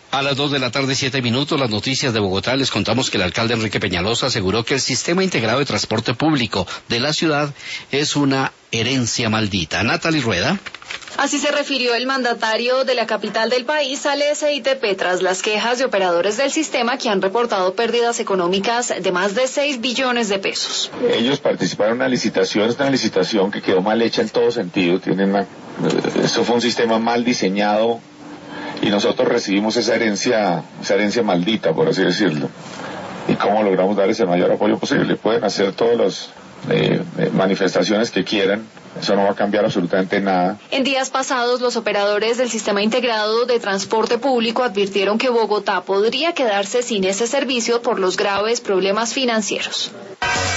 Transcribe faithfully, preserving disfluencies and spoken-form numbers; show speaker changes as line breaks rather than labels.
A las dos de la tarde, siete minutos, las noticias de Bogotá. Les contamos que el alcalde Enrique Peñalosa aseguró que el sistema integrado de transporte público de la ciudad es una herencia maldita. Natalie Rueda.
Así se refirió el mandatario de la capital del país al S I T P tras las quejas de operadores del sistema que han reportado pérdidas económicas de más de seis billones de pesos.
Ellos participaron en una licitación, es una licitación que quedó mal hecha en todo sentido. Tienen una, esto fue un sistema mal diseñado y nosotros recibimos esa herencia, esa herencia maldita, por así decirlo. ¿Y cómo logramos darles el mayor apoyo posible? Pueden hacer todas las eh, manifestaciones que quieran. Eso no va a cambiar absolutamente nada.
En días pasados, los operadores del sistema integrado de transporte público advirtieron que Bogotá podría quedarse sin ese servicio por los graves problemas financieros.